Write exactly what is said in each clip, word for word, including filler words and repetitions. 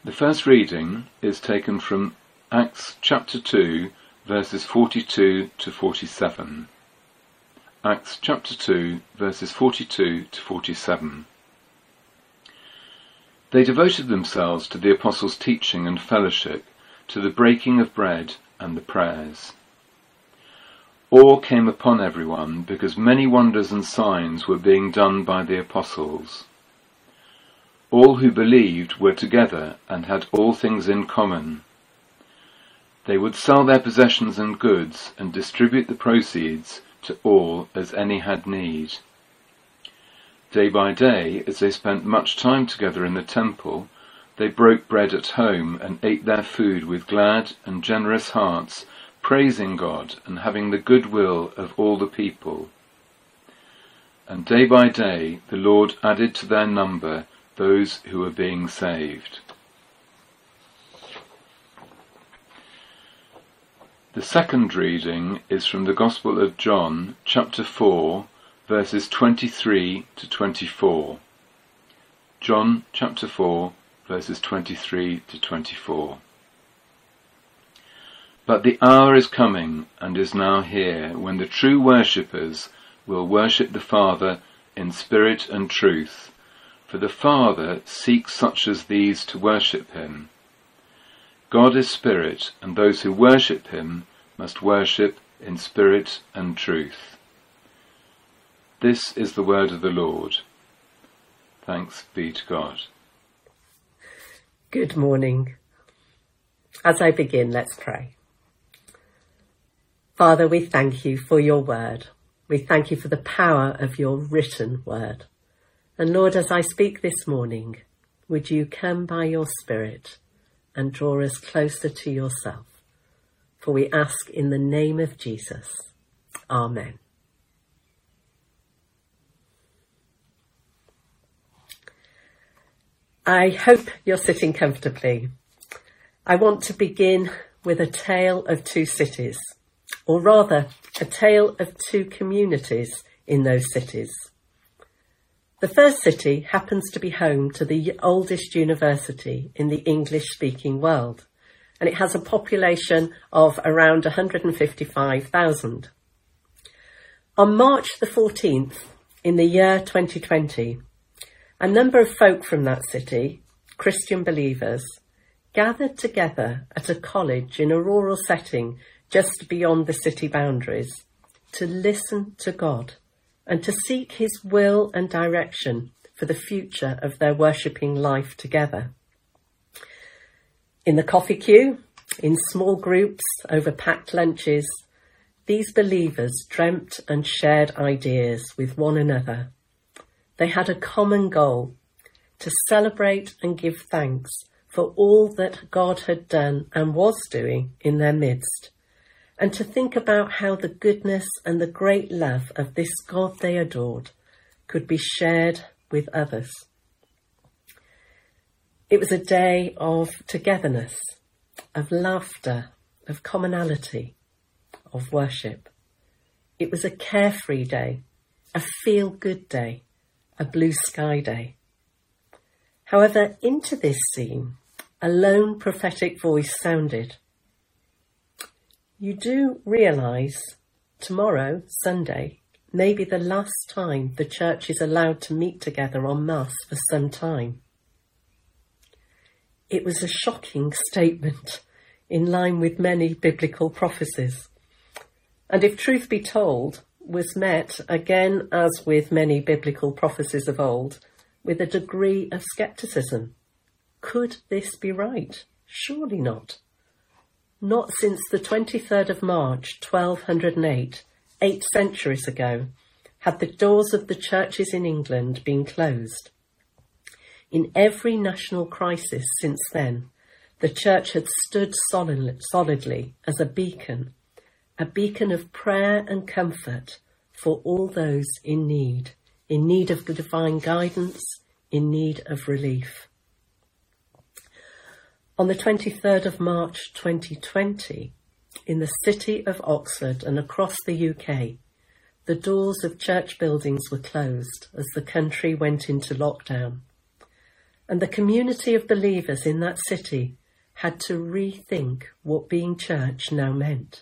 The first reading is taken from Acts chapter two, verses forty-two to forty-seven. Acts chapter two, verses forty-two to forty-seven. They devoted themselves to the apostles' teaching and fellowship, to the breaking of bread and the prayers. Awe came upon everyone, because many wonders and signs were being done by the apostles. All who believed were together and had all things in common. They would sell their possessions and goods and distribute the proceeds to all as any had need. Day by day, as they spent much time together in the temple, they broke bread at home and ate their food with glad and generous hearts, praising God and having the good will of all the people. And day by day the Lord added to their number those who were being saved. The second reading is from the Gospel of John, chapter four, verses twenty-three to twenty-four. John chapter four, verses twenty-three to twenty-four. But the hour is coming, and is now here, when the true worshippers will worship the Father in spirit and truth, for the Father seeks such as these to worship him. God is spirit, and those who worship him must worship in spirit and truth. This is the word of the Lord. Thanks be to God. Good morning. As I begin, let's pray. Father, we thank you for your word. We thank you for the power of your written word. And Lord, as I speak this morning, would you come by your Spirit and draw us closer to yourself? For we ask in the name of Jesus. Amen. I hope you're sitting comfortably. I want to begin with a tale of two cities, or rather, a tale of two communities in those cities. The first city happens to be home to the oldest university in the English-speaking world, and it has a population of around one hundred fifty-five thousand. On March the fourteenth, in the year twenty twenty, a number of folk from that city, Christian believers, gathered together at a college in a rural setting just beyond the city boundaries to listen to God and to seek his will and direction for the future of their worshipping life together. In the coffee queue, in small groups over packed lunches, these believers dreamt and shared ideas with one another. They had a common goal: to celebrate and give thanks for all that God had done and was doing in their midst, and to think about how the goodness and the great love of this God they adored could be shared with others. It was a day of togetherness, of laughter, of commonality, of worship. It was a carefree day, a feel-good day, a blue sky day. However, into this scene, a lone prophetic voice sounded. You do realise tomorrow, Sunday, may be the last time the church is allowed to meet together en masse for some time. It was a shocking statement in line with many biblical prophecies, and if truth be told, was met, again as with many biblical prophecies of old, with a degree of scepticism. Could this be right? Surely not. Not since the twenty-third of March, twelve oh eight, eight centuries ago, had the doors of the churches in England been closed. In every national crisis since then, the church had stood solid, solidly as a beacon, a beacon of prayer and comfort for all those in need, in need of divine guidance, in need of relief. On the twenty-third of March twenty twenty, in the city of Oxford and across the U K, the doors of church buildings were closed as the country went into lockdown. and the community of believers in that city had to rethink what being church now meant.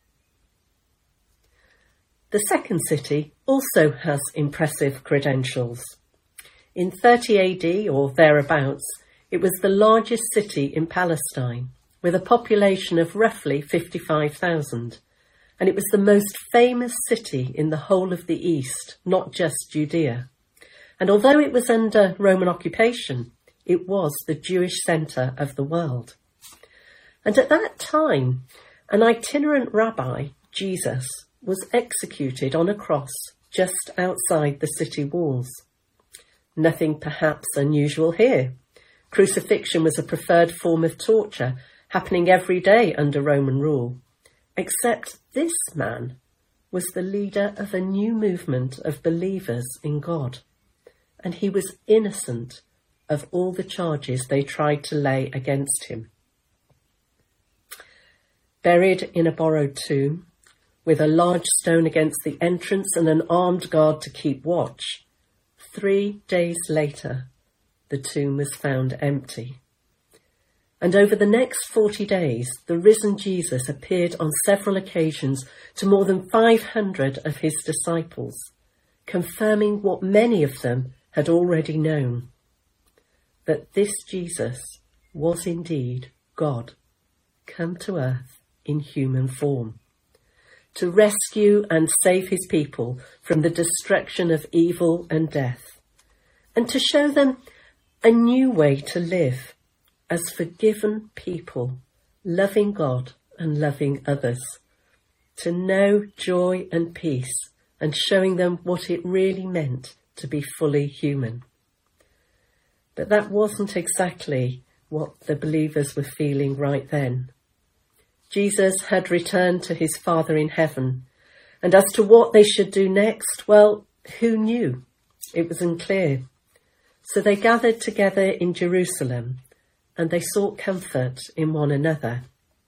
The second city also has impressive credentials. In thirty A D or thereabouts, it was the largest city in Palestine, with a population of roughly fifty-five thousand, and it was the most famous city in the whole of the East, not just Judea. And although it was under Roman occupation, it was the Jewish centre of the world. And at that time, an itinerant rabbi, Jesus, was executed on a cross just outside the city walls. Nothing perhaps unusual here. Crucifixion was a preferred form of torture, happening every day under Roman rule. Except this man was the leader of a new movement of believers in God, and he was innocent of all the charges they tried to lay against him. Buried in a borrowed tomb, with a large stone against the entrance and an armed guard to keep watch, three days later, the tomb was found empty. And over the next forty days, the risen Jesus appeared on several occasions to more than five hundred of his disciples, confirming what many of them had already known, that this Jesus was indeed God, come to earth in human form, to rescue and save his people from the destruction of evil and death, and to show them a new way to live as forgiven people, loving God and loving others, to know joy and peace and showing them what it really meant to be fully human. But that wasn't exactly what the believers were feeling right then. Jesus had returned to his Father in heaven, and as to what they should do next, well, who knew? It was unclear. So they gathered together in Jerusalem, and they sought comfort in one another.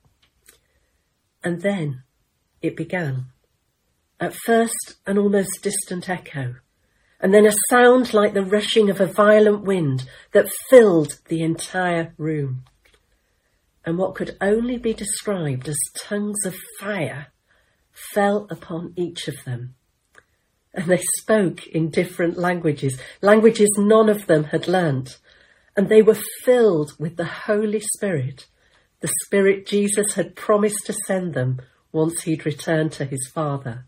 And then it began. At first, an almost distant echo, and then a sound like the rushing of a violent wind that filled the entire room. And what could only be described as tongues of fire fell upon each of them. And they spoke in different languages, languages none of them had learnt. And they were filled with the Holy Spirit, the Spirit Jesus had promised to send them once he'd returned to his Father.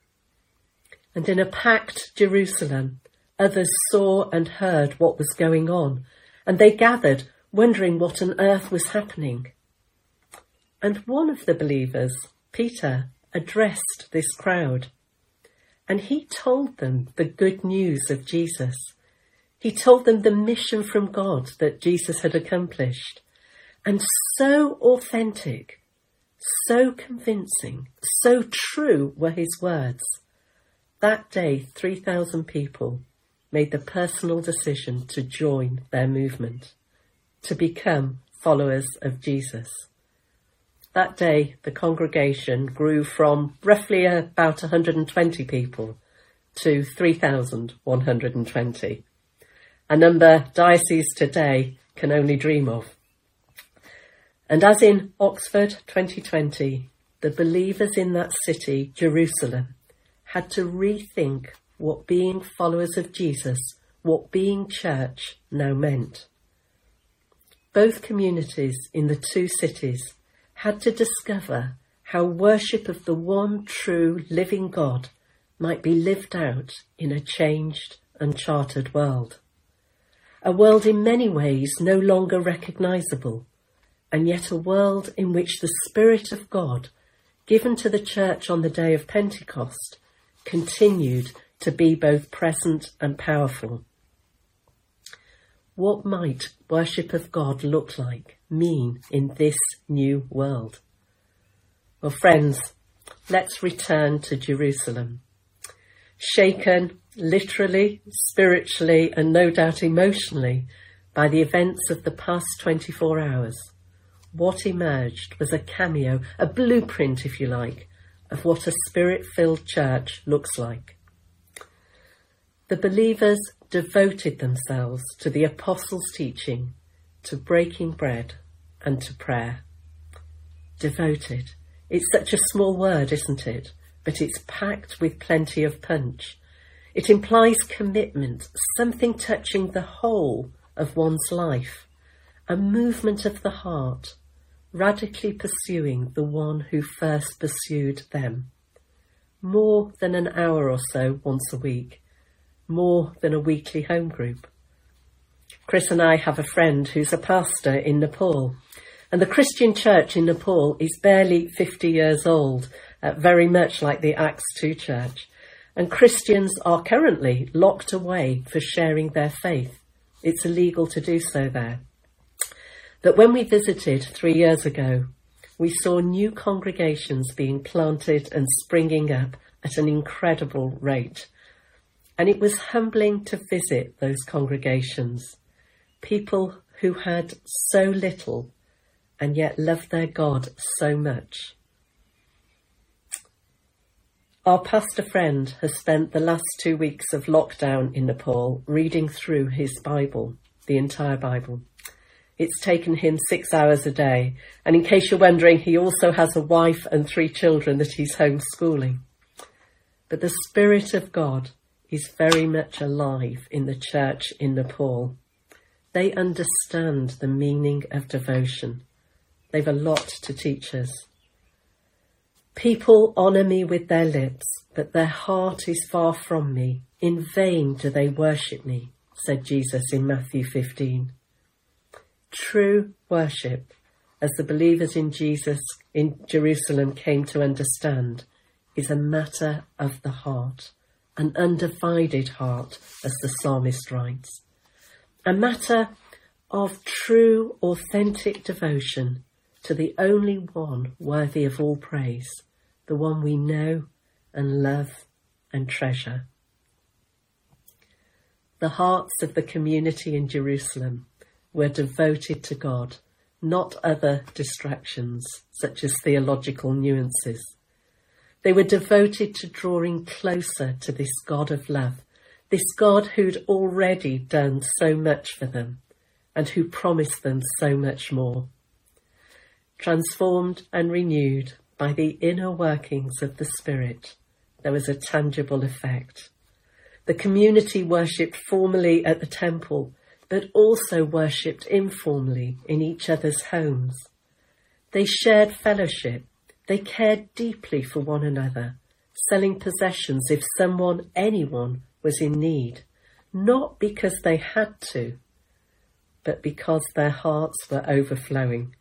And in a packed Jerusalem, others saw and heard what was going on, and they gathered, wondering what on earth was happening. And one of the believers, Peter, addressed this crowd, and he told them the good news of Jesus. He told them the mission from God that Jesus had accomplished. And so authentic, so convincing, so true were his words. That day, three thousand people made the personal decision to join their movement, to become followers of Jesus. That day, the congregation grew from roughly about one hundred twenty people to three thousand one hundred twenty. A number dioceses today can only dream of. And as in Oxford twenty twenty, the believers in that city, Jerusalem, had to rethink what being followers of Jesus, what being church now meant. Both communities in the two cities had to discover how worship of the one true living God might be lived out in a changed, uncharted world. A world in many ways no longer recognisable, and yet a world in which the Spirit of God, given to the church on the day of Pentecost, continued to be both present and powerful. What might worship of God look like, mean in this new world? Well, friends, let's return to Jerusalem. Shaken literally, spiritually, and no doubt emotionally by the events of the past twenty-four hours, what emerged was a cameo, a blueprint, if you like, of what a spirit-filled church looks like. The believers devoted themselves to the apostles' teaching, to breaking bread and to prayer. Devoted. It's such a small word, isn't it? But it's packed with plenty of punch. It implies commitment, something touching the whole of one's life, a movement of the heart, radically pursuing the one who first pursued them. More than an hour or so once a week, more than a weekly home group. Chris and I have a friend who's a pastor in Nepal, and the Christian church in Nepal is barely fifty years old, uh, very much like the Acts two church, and Christians are currently locked away for sharing their faith. It's illegal to do so there. But when we visited three years ago, we saw new congregations being planted and springing up at an incredible rate. And it was humbling to visit those congregations, people who had so little and yet loved their God so much. Our pastor friend has spent the last two weeks of lockdown in Nepal reading through his Bible, the entire Bible. It's taken him six hours a day. And in case you're wondering, he also has a wife and three children that he's homeschooling. But the Spirit of God is very much alive in the church in Nepal. They understand the meaning of devotion. They've a lot to teach us. People honour me with their lips, but their heart is far from me. In vain do they worship me, said Jesus in Matthew fifteen. True worship, as the believers in Jesus in Jerusalem came to understand, is a matter of the heart, an undivided heart, as the psalmist writes. A matter of true, authentic devotion to the only one worthy of all praise, the one we know and love and treasure. The hearts of the community in Jerusalem were devoted to God, not other distractions, such as theological nuances. They were devoted to drawing closer to this God of love, this God who'd already done so much for them and who promised them so much more. Transformed and renewed by the inner workings of the Spirit, there was a tangible effect. The community worshipped formally at the temple, but also worshipped informally in each other's homes. They shared fellowship. They cared deeply for one another, selling possessions if someone, anyone, was in need, not because they had to, but because their hearts were overflowing.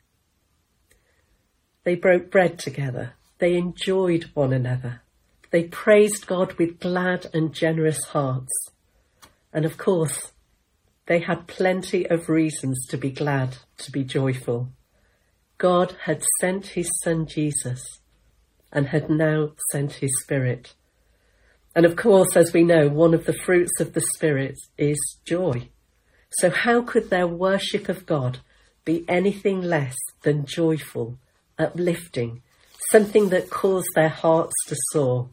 They broke bread together. They enjoyed one another. They praised God with glad and generous hearts. And of course, they had plenty of reasons to be glad, to be joyful. God had sent his son Jesus and had now sent his Spirit. And of course, as we know, one of the fruits of the Spirit is joy. So how could their worship of God be anything less than joyful, uplifting, something that caused their hearts to soar?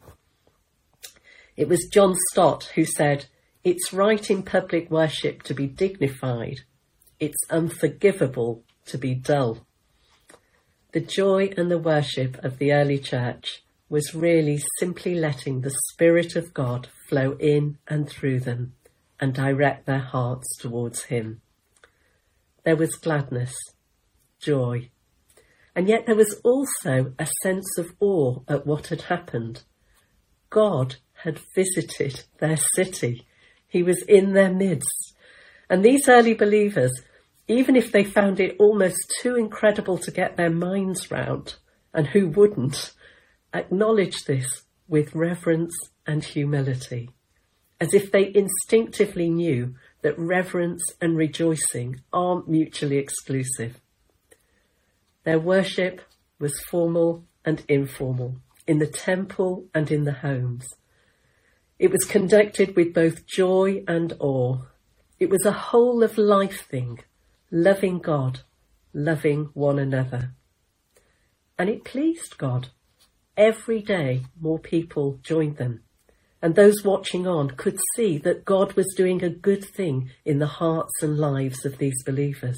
It was John Stott who said, "It's right in public worship to be dignified. It's unforgivable to be dull." The joy and the worship of the early church was really simply letting the Spirit of God flow in and through them and direct their hearts towards him. There was gladness, joy, and yet there was also a sense of awe at what had happened. God had visited their city. He was in their midst. And these early believers, even if they found it almost too incredible to get their minds round, and who wouldn't, acknowledged this with reverence and humility, as if they instinctively knew that reverence and rejoicing aren't mutually exclusive. Their worship was formal and informal, in the temple and in the homes. It was conducted with both joy and awe. It was a whole of life thing, loving God, loving one another. And it pleased God. Every day more people joined them. and those watching on could see that God was doing a good thing in the hearts and lives of these believers.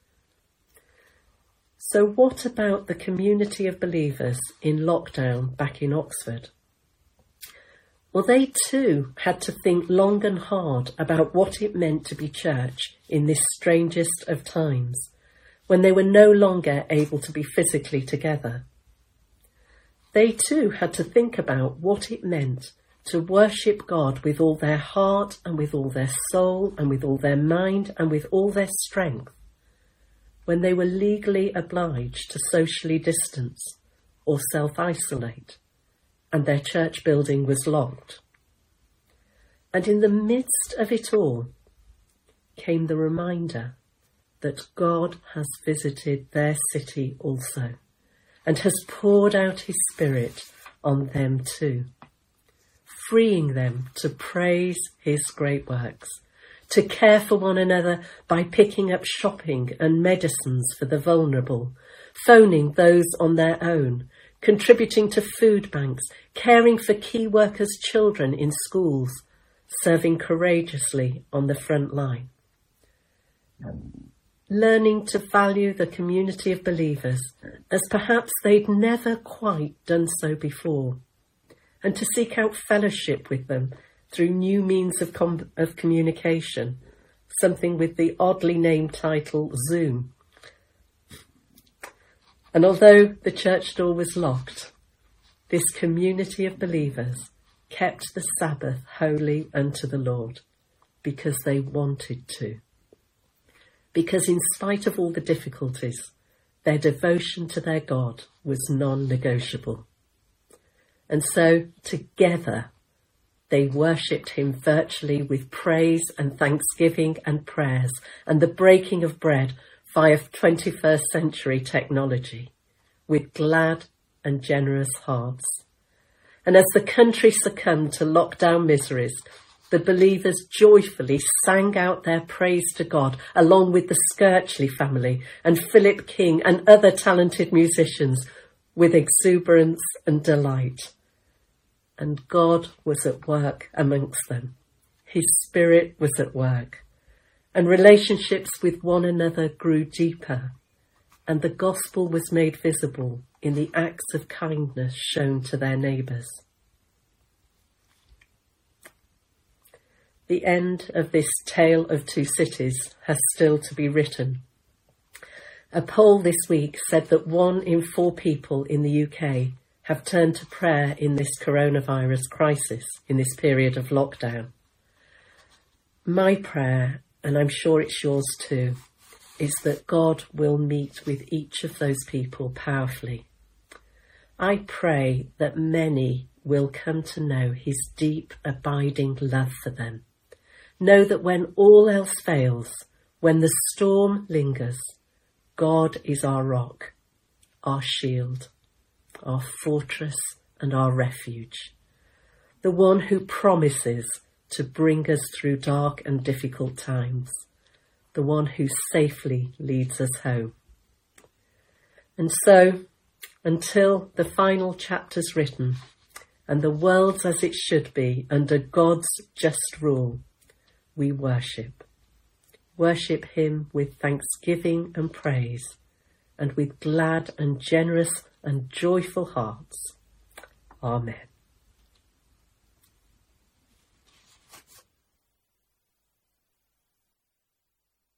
So what about the community of believers in lockdown back in Oxford? Well, they too had to think long and hard about what it meant to be church in this strangest of times, when they were no longer able to be physically together. They too had to think about what it meant to worship God with all their heart and with all their soul and with all their mind and with all their strength, when they were legally obliged to socially distance or self-isolate, and their church building was locked. And in the midst of it all came the reminder that God has visited their city also, and has poured out his Spirit on them too, freeing them to praise his great works, to care for one another by picking up shopping and medicines for the vulnerable, phoning those on their own, contributing to food banks, caring for key workers' children in schools, serving courageously on the front line. Learning to value the community of believers as perhaps they'd never quite done so before, and to seek out fellowship with them through new means of, com- of communication, something with the oddly named title Zoom. And although the church door was locked, this community of believers kept the Sabbath holy unto the Lord because they wanted to. Because in spite of all the difficulties, their devotion to their God was non-negotiable. And so together they worshipped him virtually with praise and thanksgiving and prayers and the breaking of bread via twenty-first century technology with glad and generous hearts. And as the country succumbed to lockdown miseries, the believers joyfully sang out their praise to God along with the Skirchley family and Philip King and other talented musicians with exuberance and delight. And God was at work amongst them. His Spirit was at work, and relationships with one another grew deeper, and the gospel was made visible in the acts of kindness shown to their neighbours. The end of this tale of two cities has still to be written. A poll this week said that one in four people in the U K have turned to prayer in this coronavirus crisis, in this period of lockdown. My prayer, and I'm sure it's yours too, is that God will meet with each of those people powerfully. I pray that many will come to know his deep, abiding love for them. Know that when all else fails, when the storm lingers, God is our rock, our shield, our fortress and our refuge, the one who promises to bring us through dark and difficult times, the one who safely leads us home. And so, until the final chapter's written and the world's as it should be under God's just rule, we worship. Worship him with thanksgiving and praise, and with glad and generous and joyful hearts. Amen.